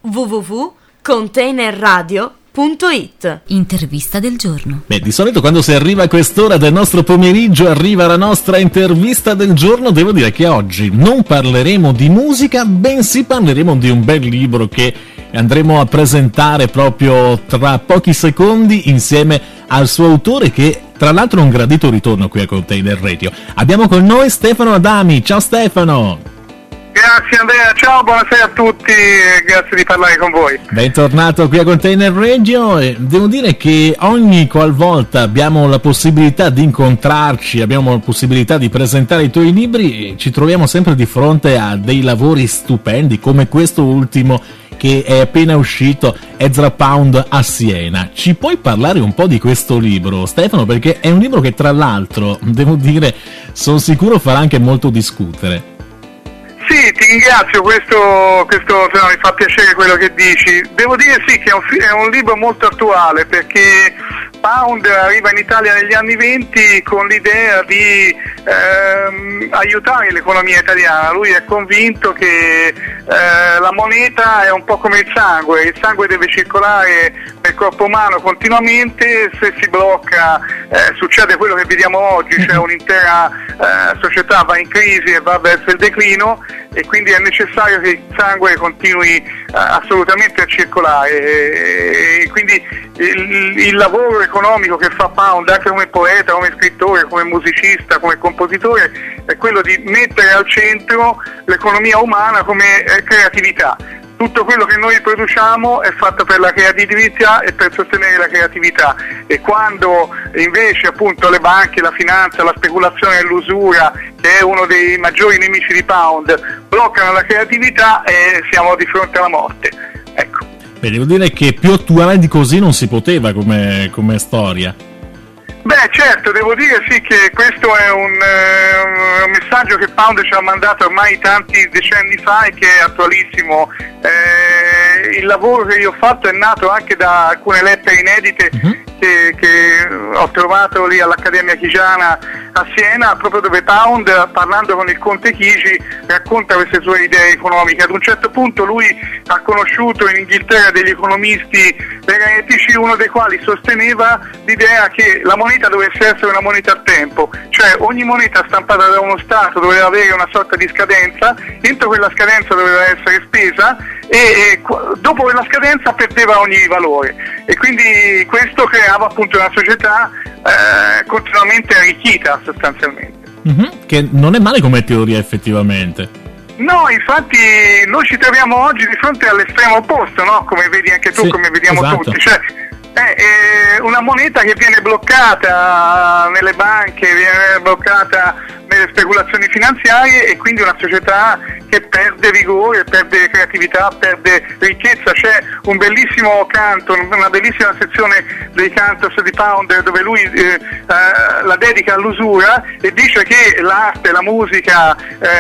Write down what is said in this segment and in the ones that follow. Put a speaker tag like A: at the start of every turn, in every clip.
A: www.containerradio.it.
B: Intervista del giorno.
C: Beh, di solito quando si arriva a quest'ora del nostro pomeriggio arriva la nostra intervista del giorno. Devo dire che oggi non parleremo di musica, bensì parleremo di un bel libro che andremo a presentare proprio tra pochi secondi insieme al suo autore, che tra l'altro è un gradito ritorno qui a Container Radio. Abbiamo con noi Stefano Adami. Ciao Stefano!
D: Grazie Andrea, ciao, buonasera a tutti e grazie di parlare con voi.
C: Bentornato qui a Container Radio. E devo dire che ogni qualvolta abbiamo la possibilità di incontrarci, abbiamo la possibilità di presentare i tuoi libri, ci troviamo sempre di fronte a dei lavori stupendi come questo ultimo che è appena uscito, Ezra Pound a Siena. Ci puoi parlare un po' di questo libro, Stefano? Perché è un libro che tra l'altro, devo dire, sono sicuro farà anche molto discutere.
D: Sì, ti ringrazio, questo mi fa piacere quello che dici. Devo dire sì che è un libro molto attuale, perché Pound arriva in Italia negli anni 20 con l'idea di aiutare l'economia italiana. Lui è convinto che la moneta è un po' come il sangue deve circolare nel corpo umano continuamente. Se si blocca succede quello che vediamo oggi, cioè un'intera società va in crisi e va verso il declino, e quindi è necessario che il sangue continui assolutamente a circolare, e quindi il lavoro economico che fa Pound, anche come poeta, come scrittore, come musicista, come compositore, è quello di mettere al centro l'economia umana come creatività. Tutto quello che noi produciamo è fatto per la creatività e per sostenere la creatività, e quando invece appunto le banche, la finanza, la speculazione e l'usura, che è uno dei maggiori nemici di Pound, bloccano la creatività, siamo di fronte alla morte. Ecco.
C: Beh, devo dire che più attuale di così non si poteva come storia.
D: Beh, certo, devo dire sì che questo è un messaggio che Pound ci ha mandato ormai tanti decenni fa e che è attualissimo. Il lavoro che io ho fatto è nato anche da alcune lettere inedite che ho trovato lì all'Accademia Chigiana a Siena, proprio dove Pound, parlando con il conte Chigi, racconta queste sue idee economiche. Ad un certo punto lui ha conosciuto in Inghilterra degli economisti eretici, uno dei quali sosteneva l'idea che la moneta dovesse essere una moneta a tempo, cioè ogni moneta stampata da uno Stato doveva avere una sorta di scadenza, entro quella scadenza doveva essere spesa e dopo quella scadenza perdeva ogni valore, e quindi questo creava appunto una società continuamente arricchita sostanzialmente.
C: Che non è male come teoria effettivamente.
D: No, infatti noi ci troviamo oggi di fronte all'estremo opposto, no? Come vedi anche tu, sì, come vediamo
C: esatto.
D: Tutti, cioè una moneta che viene bloccata nelle banche, viene bloccata nelle speculazioni finanziarie, e quindi una società che perde vigore, perde creatività, perde ricchezza. C'è un bellissimo canto, una bellissima sezione dei cantos di Pound dove lui la dedica all'usura e dice che l'arte, la musica,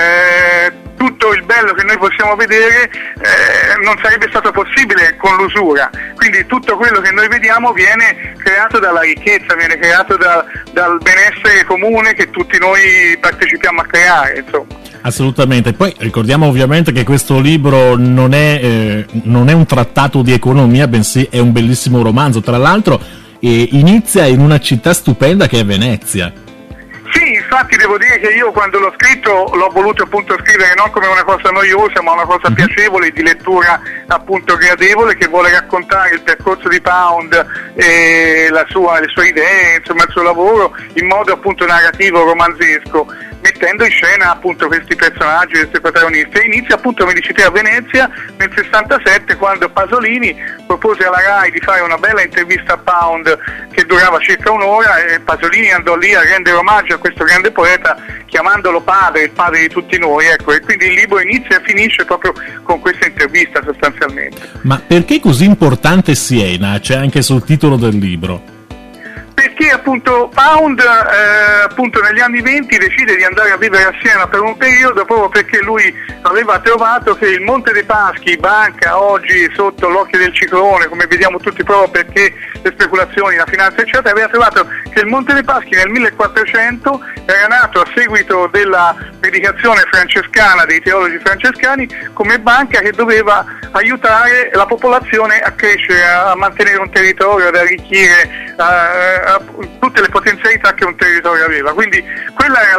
D: tutto il bello che noi possiamo vedere non sarebbe stato possibile con l'usura. Quindi tutto quello che noi vediamo viene creato dalla ricchezza, viene creato dal benessere comune che tutti noi partecipiamo a creare, insomma.
C: Assolutamente. Poi ricordiamo ovviamente che questo libro non è un trattato di economia, bensì è un bellissimo romanzo. Tra l'altro inizia in una città stupenda che è Venezia.
D: Sì, infatti devo dire che io quando l'ho scritto l'ho voluto appunto scrivere non come una cosa noiosa, ma una cosa piacevole, di lettura appunto gradevole, che vuole raccontare il percorso di Pound e le sue idee, insomma il suo lavoro, in modo appunto narrativo, romanzesco, mettendo in scena appunto questi personaggi, questi protagonisti. E inizia appunto, come dici te, a Venezia nel 67, quando Pasolini propose alla RAI di fare una bella intervista a Pound che durava circa un'ora, e Pasolini andò lì a rendere omaggio a questo grande poeta chiamandolo padre, il padre di tutti noi, ecco. E quindi il libro inizia e finisce proprio con questa intervista sostanzialmente.
C: Ma perché così importante Siena? C'è anche sul titolo del libro.
D: Perché appunto Pound appunto negli anni 20 decide di andare a vivere a Siena per un periodo, proprio perché lui aveva trovato che il Monte dei Paschi, banca oggi sotto l'occhio del ciclone, come vediamo tutti, proprio perché le speculazioni, la finanza eccetera, aveva trovato che il Monte dei Paschi nel 1400 era nato a seguito della predicazione francescana dei teologi francescani come banca che doveva aiutare la popolazione a crescere, a mantenere un territorio, ad arricchire tutte le potenzialità che un territorio aveva. Quindi quella era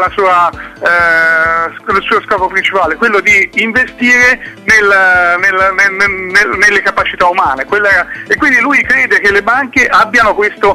D: il suo scopo principale, quello di investire nelle capacità umane. E quindi lui crede che le banche abbiano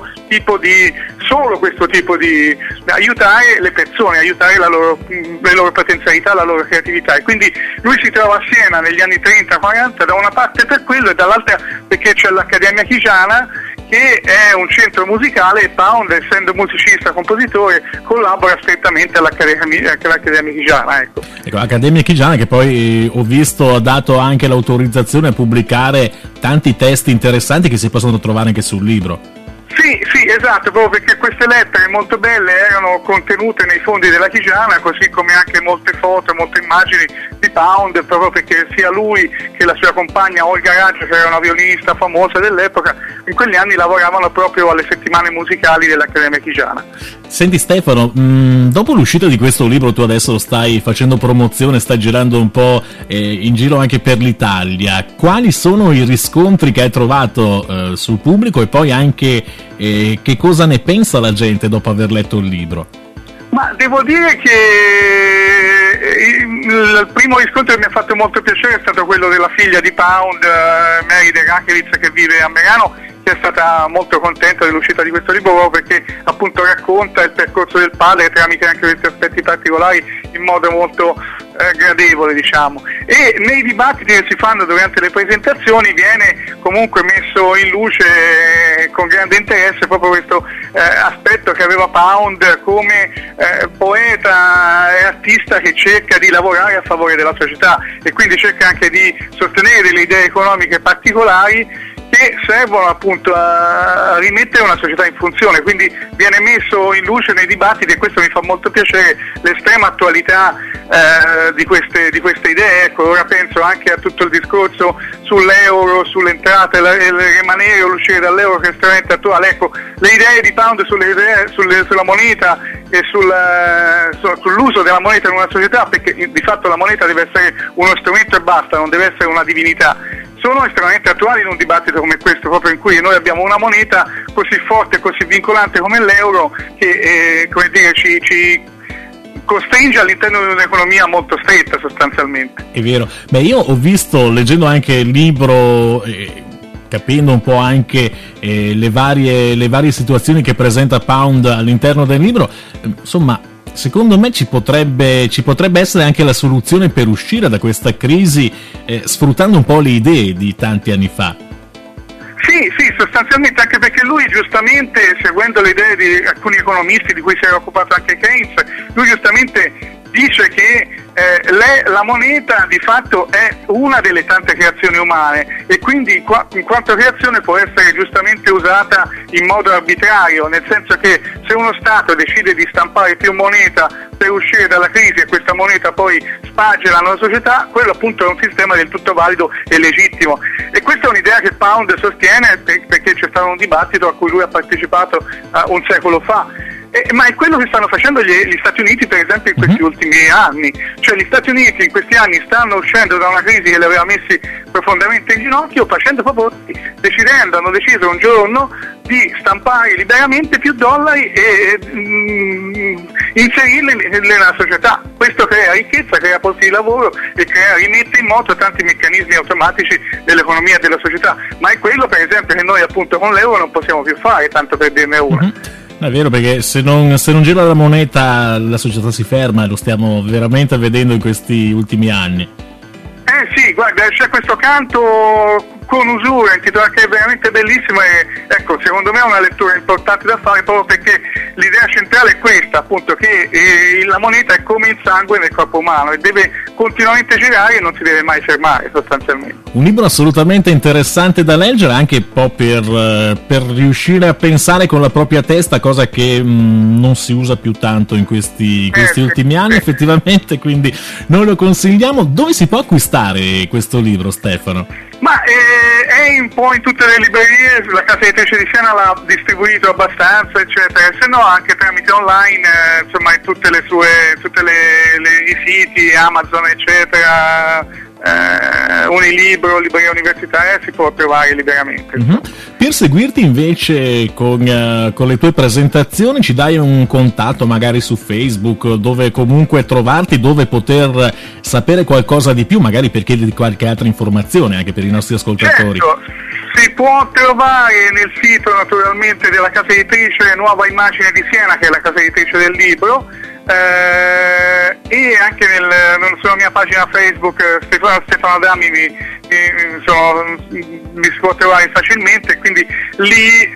D: solo questo tipo di aiutare le persone, aiutare le loro potenzialità, la loro creatività, e quindi lui si trova a Siena negli anni 30-40 da una parte per quello e dall'altra perché c'è l'Accademia Chigiana, che è un centro musicale, e Pound, essendo musicista, compositore, collabora strettamente all'Accademia Chigiana. Ecco,
C: l'Accademia Chigiana, che poi ho visto ha dato anche l'autorizzazione a pubblicare tanti testi interessanti che si possono trovare anche sul libro.
D: Sì, esatto, proprio perché queste lettere molto belle erano contenute nei fondi della Chigiana, così come anche molte foto, molte immagini di Pound, proprio perché sia lui che la sua compagna Olga Raggio, che era una violinista famosa dell'epoca, in quegli anni lavoravano proprio alle settimane musicali dell'Accademia Chigiana.
C: Senti Stefano, dopo l'uscita di questo libro tu adesso stai facendo promozione, stai girando un po' in giro anche per l'Italia. Quali sono i riscontri che hai trovato sul pubblico, e poi anche che cosa ne pensa la gente dopo aver letto il libro?
D: Ma devo dire che il primo riscontro che mi ha fatto molto piacere è stato quello della figlia di Pound, Mary De Rakewitz, che vive a Merano, che è stata molto contenta dell'uscita di questo libro, perché appunto racconta il percorso del padre tramite anche questi aspetti particolari in modo molto gradevole, diciamo. E nei dibattiti che si fanno durante le presentazioni viene comunque messo in luce con grande interesse proprio questo aspetto che aveva Pound come poeta e artista che cerca di lavorare a favore della società, e quindi cerca anche di sostenere delle idee economiche particolari che servono appunto a rimettere una società in funzione. Quindi viene messo in luce nei dibattiti, e questo mi fa molto piacere, l'estrema attualità di queste idee. Ecco, ora penso anche a tutto il discorso sull'euro, sulle entrate, il rimanere o l'uscire dall'euro, che è estremamente attuale. Ecco, le idee di Pound sulla moneta e sull'uso della moneta in una società, perché di fatto la moneta deve essere uno strumento e basta, non deve essere una divinità, sono estremamente attuali in un dibattito come questo, proprio in cui noi abbiamo una moneta così forte e così vincolante come l'euro, che come dire, ci costringe all'interno di un'economia molto stretta sostanzialmente.
C: È vero. Beh, io ho visto, leggendo anche il libro, capendo un po' anche le varie situazioni che presenta Pound all'interno del libro, insomma, secondo me ci potrebbe essere anche la soluzione per uscire da questa crisi, sfruttando un po' le idee di tanti anni fa.
D: Sì, sostanzialmente, anche perché lui giustamente, seguendo le idee di alcuni economisti di cui si era occupato anche Keynes, lui giustamente dice che la moneta di fatto è una delle tante creazioni umane, e quindi in quanto creazione può essere giustamente usata in modo arbitrario, nel senso che se uno Stato decide di stampare più moneta per uscire dalla crisi e questa moneta poi spagela nella società, quello appunto è un sistema del tutto valido e legittimo. E questa è un'idea che Pound sostiene perché c'è stato un dibattito a cui lui ha partecipato un secolo fa. Ma è quello che stanno facendo gli Stati Uniti, per esempio, in questi ultimi anni. Cioè gli Stati Uniti in questi anni stanno uscendo da una crisi che li aveva messi profondamente in ginocchio, hanno deciso un giorno di stampare liberamente più dollari e inserirli nella società. Questo crea ricchezza, crea posti di lavoro e rimette in moto tanti meccanismi automatici dell'economia e della società. Ma è quello, per esempio, che noi appunto con l'euro non possiamo più fare, tanto per dirne una.
C: È vero, perché se non gira la moneta la società si ferma, e lo stiamo veramente vedendo in questi ultimi anni.
D: Sì, guarda, c'è questo canto con usura, intitolato, che è veramente bellissimo, e ecco, secondo me è una lettura importante da fare, proprio perché l'idea centrale è questa, appunto, che la moneta è come il sangue nel corpo umano e deve continuamente girare e non si deve mai fermare, sostanzialmente.
C: Un libro assolutamente interessante da leggere, anche un po' per riuscire a pensare con la propria testa, cosa che non si usa più tanto in questi ultimi anni, effettivamente, quindi noi lo consigliamo. Dove si può acquistare questo libro, Stefano?
D: Ma è un po' in tutte le librerie, la casa editrice di Siena l'ha distribuito abbastanza, eccetera, se no anche tramite online, insomma, in tutte le sue, i siti, Amazon, eccetera, Unilibro, librerie universitarie, si può trovare liberamente.
C: Mm-hmm. Per seguirti invece con le tue presentazioni, ci dai un contatto magari su Facebook, dove comunque trovarti, dove poter sapere qualcosa di più, magari per chiedere qualche altra informazione anche per i nostri ascoltatori?
D: Certo, si può trovare nel sito naturalmente della casa editrice Nuova Immagine di Siena, che è la casa editrice del libro, e anche sulla mia pagina Facebook Stefano Adami mi si può trovare facilmente, quindi lì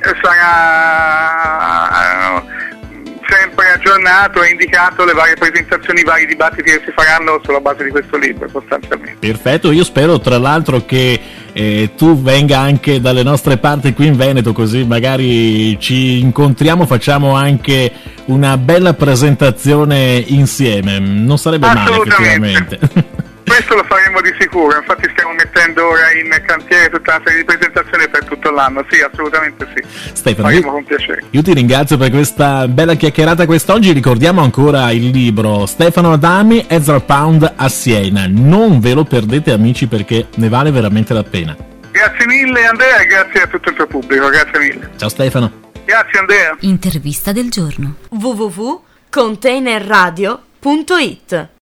D: sarà sempre aggiornato e indicato le varie presentazioni, i vari dibattiti che si faranno sulla base di questo libro, sostanzialmente.
C: Perfetto, io spero tra l'altro che tu venga anche dalle nostre parti qui in Veneto, così magari ci incontriamo, facciamo anche una bella presentazione insieme, non sarebbe male effettivamente.
D: Questo lo faremo di sicuro, infatti stiamo mettendo ora in cantiere tutta una serie di presentazioni per tutto l'anno, sì, assolutamente sì.
C: Stefano,
D: faremo con piacere.
C: Io ti ringrazio per questa bella chiacchierata quest'oggi, ricordiamo ancora il libro Stefano Adami, Ezra Pound a Siena, non ve lo perdete amici perché ne vale veramente la pena.
D: Grazie mille Andrea e grazie a tutto il tuo pubblico, grazie mille.
C: Ciao Stefano.
D: Grazie Andrea.
A: Intervista del giorno.
B: www.containerradio.it